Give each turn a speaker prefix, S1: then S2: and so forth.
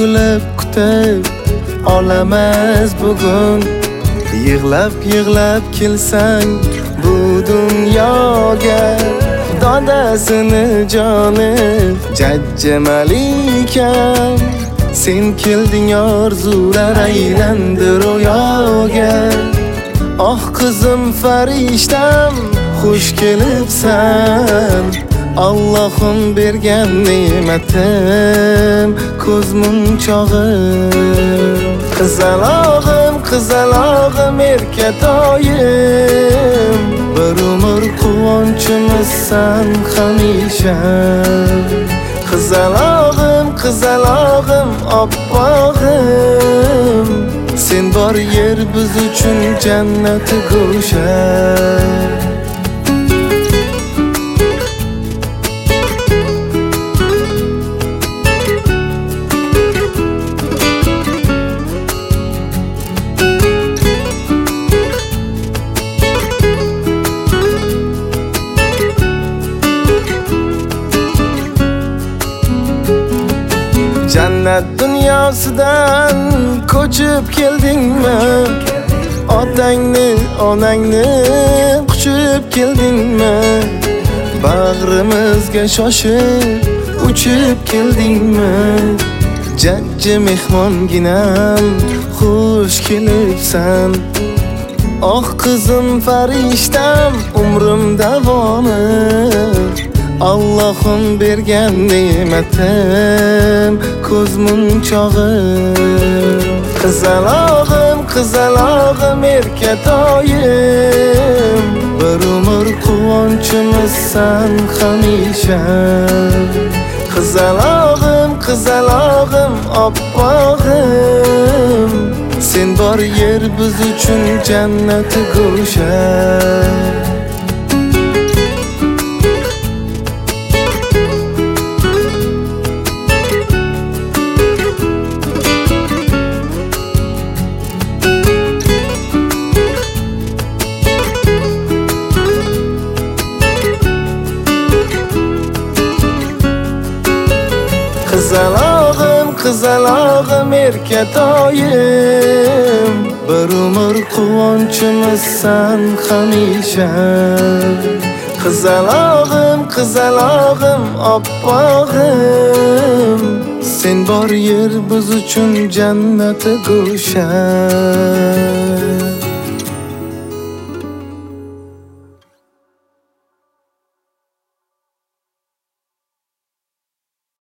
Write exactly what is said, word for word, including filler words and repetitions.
S1: kulib kutib olamiz bugun. Yig'lab yig'lab kelsang bu dunyoga, dadasini joni jajji malikam. Sen kelding orzular aylandi ro'yoga. Oh qizim farishtam, xush kelibsan. Allohim bergan ne'matim, ko'z munchog'im. Qizalog'im, qizalog'im, erkatoyim. Bir umr quvonchimizsan hamisha. Qizalog'im, qizalog'im, oppog'im. Sen bor yer biz uchun jannati go'sha. Jannat dunyosidan ko'chib keldingmi? Otangni, onangni quchib keldingmi? Bag'rimizga shoshib uchib keldingmi? Jajji mehmonginam, xush kelibsan. Oh qizim farishtam, umrim davomi. Allohim bergan ne'matim, ko'z munchog'im. Qizalog'im, qizalog'im, erkatoyim. Bir umr quvonchimizsan hamisha. Qizalog'im, qizalog'im, oppog'im. Sen bor yer biz uchun jannati go'sha. Qizalog'im, qizalog'im, erkatoyim. Bir umr quvonchimizsan hamisha. Qizalog'im, qizalog'im, oppog'im. Sen bor yer biz uchun jannati go'sha.